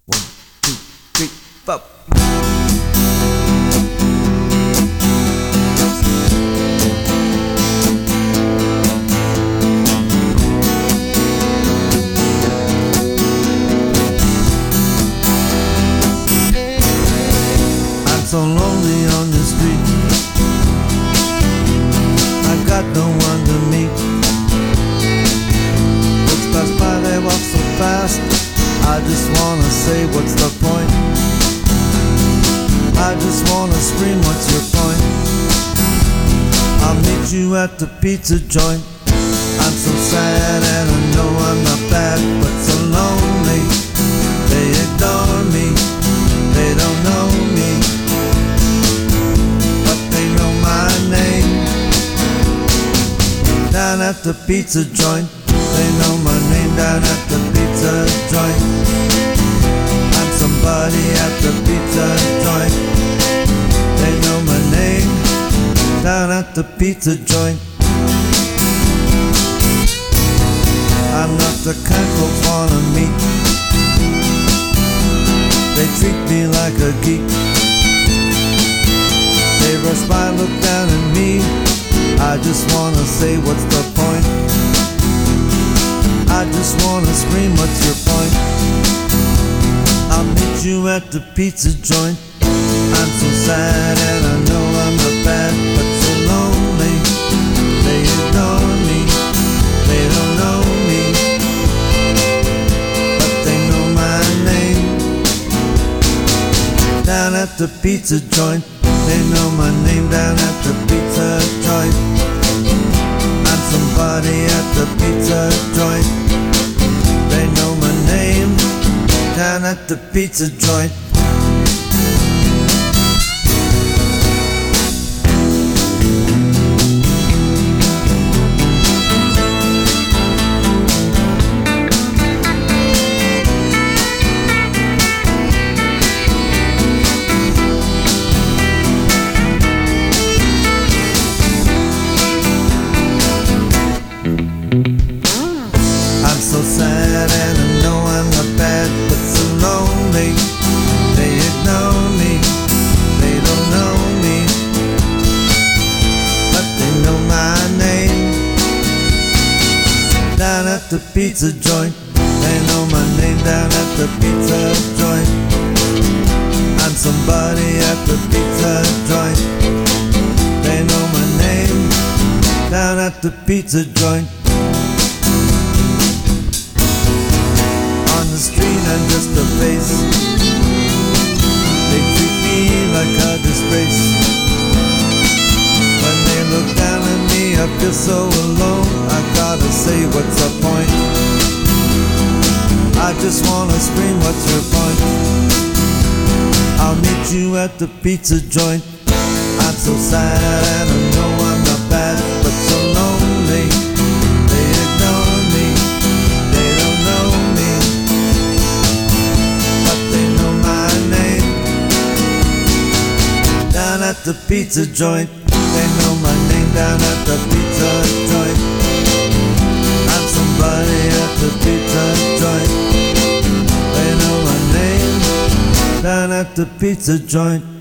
1, 2, 3, 4. I'm so lonely on the street. I got no one to meet. Folks pass by, they walk so fast. I just wanna say, what's the point? I just wanna scream, what's your point? I'll meet you at the pizza joint. I'm so sad and I know I'm not bad, but so lonely. They ignore me, they don't know me, but they know my name. Down at the pizza joint, they know my name. Down at the pizza joint, I'm somebody at the pizza joint. They know my name. Down at the pizza joint. I'm not the kind folks wanna meet. They treat me like a geek. They rush by, look down at me. I just wanna say, what's the point? I just wanna scream, what's your point? I'll meet you at the pizza joint. I'm so sad and I know I'm not bad, but so lonely. They ignore me, they don't know me, but they know my name. Down at the pizza joint, they know my name. Down at the pizza joint, I'm somebody at the pizza joint. They know my name. Down at the pizza joint. I'm so sad and I know I'm not bad, but so lonely. They ignore me, they don't know me, but they know my name. Down at the pizza joint, they know my name. Down at the pizza joint, I'm somebody at the pizza joint. They know my name. Down at the pizza joint. On the street I'm just a face. They treat me like a disgrace. When they look down at me I feel so alone. I gotta say, what's the point? I just wanna scream, what's your point? I'll meet you at the pizza joint. I'm so sad and I know I'm not bad, but so lonely. They ignore me, they don't know me, but they know my name. Down at the pizza joint, they know my name. Down at the pizza joint, I'm somebody at the pizza joint. They know my name. Down at the pizza joint.